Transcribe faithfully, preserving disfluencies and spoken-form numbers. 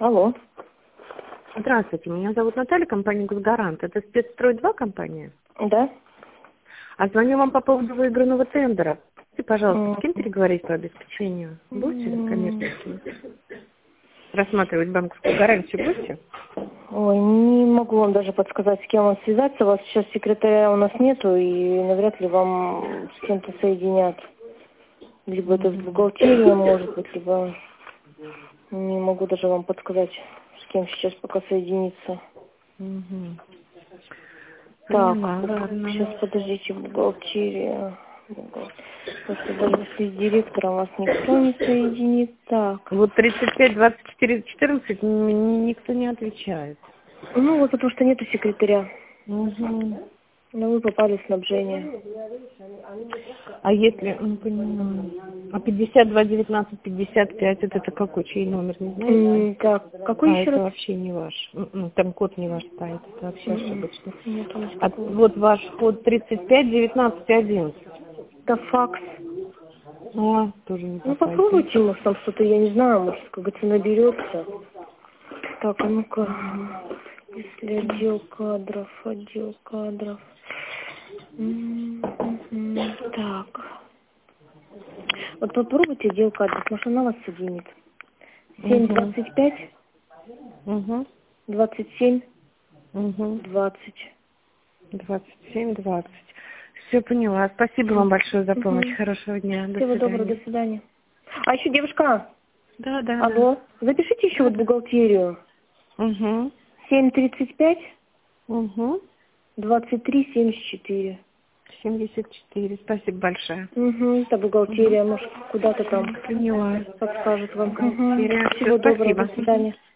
Алло. Здравствуйте, меня зовут Наталья, компания «Госгарант». Это спецстрой два компания? Да. А звоню вам по поводу выигранного тендера. И, пожалуйста, М, с кем переговорить по обеспечению? Будете коммерческим? Рассматривать банковскую гарантию будете? Ой, не могу вам даже подсказать, с кем вам связаться. У вас сейчас секретаря у нас нету, и навряд ли вам с кем-то соединят. Либо это с бухгалтерией, может быть, либо не могу даже вам подсказать, с кем сейчас пока соединиться. Угу. Так, Поняла, ладно. сейчас подождите, бухгалтерия. Бухгал- Просто даже если с директором вас никто не соединит. Так. Вот тридцать пять двадцать четыре четырнадцать м- м- никто не отвечает. Ну вот потому что нету секретаря. Угу. Но вы попали в снабжение. А если, не понимаю, а пятьдесят два девятнадцать пятьдесят пять, это, это какой, чей номер, не знаете? М, Так, какой А, еще это раз? вообще не ваш. М-м, Там код не ваш стоит, это вообще М, ошибочно. Нет, у нас А такого. вот ваш код тридцать пять девятнадцать одиннадцать. Это факс. А, тоже не Ну попасть. попробуйте, может там что-то, я не знаю, может, как говорится, наберется. Так, а ну-ка. Если отдел кадров, отдел кадров. М, мгм. Так. Вот попробуйте отдел кадров, может она вас соединит. Семь Угу. двадцать пять Угу. двадцать семь Угу. двадцать. двадцать семь двадцать. Все поняла. Спасибо вам большое за помощь. Угу. Хорошего дня. До Всего доброго, свидания. до свидания. А еще, девушка, Да, да, да. алло, запишите еще Да, вот да. бухгалтерию. Угу. Семь тридцать пять Угу. двадцать три семьдесят четыре. семьдесят четыре. Спасибо большое. Угу, это Угу. бухгалтерия, может, куда-то там Поняла. подскажет вам. Угу. Бухгалтерия. Все, Всего доброго, спасибо. до свидания.